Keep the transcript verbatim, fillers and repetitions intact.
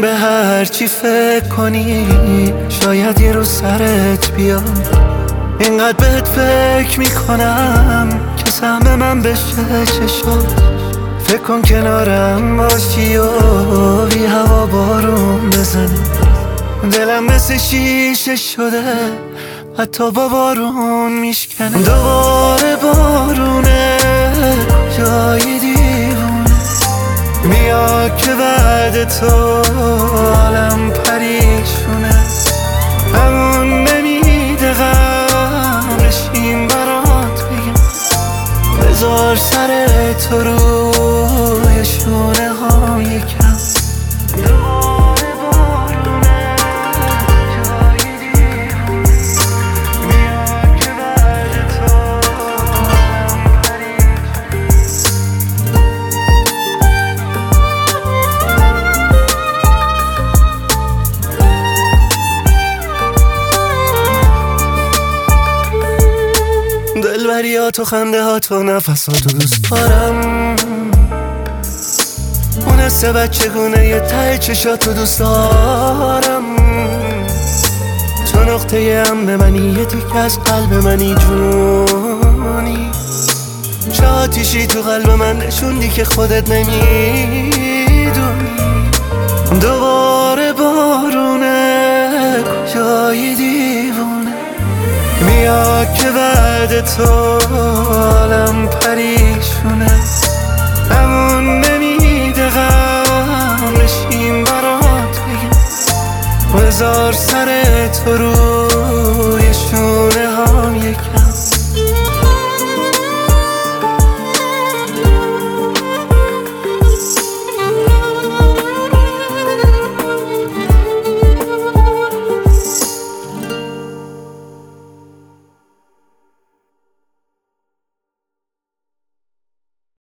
به هر چی فکر کنی شاید یه روز سرت بیاد. اینقدر بهت فکر میکنم که سهم من بشه چشات. فکر کن کنارم باشی و بی هوا بارون بزنی. دلم مثل شیشه شده حتی با بارون میشکنه. دوباره بارونه جای دیوونه میاد که بعد تو عالم پریشونه. همون نمیده غم بشین برات بگم. بذار سر تو روی شونه ها یکم. دلبریات و خنده هات و نفسات و دوست دارم. اون حس بچگونه یه ته چشات و دوست دارم. تو نقطه هم به منی، یه تیک از قلب منی جونی. چه آتیشی تو قلب من نشوندی که خودت نمیدونی. دوباره بارونه کجای دیوونه میاد که بعد تو عالم پریشونه. همون نمیده غم بشین برات بگم. بذار سر تو روی شونه هم یکم.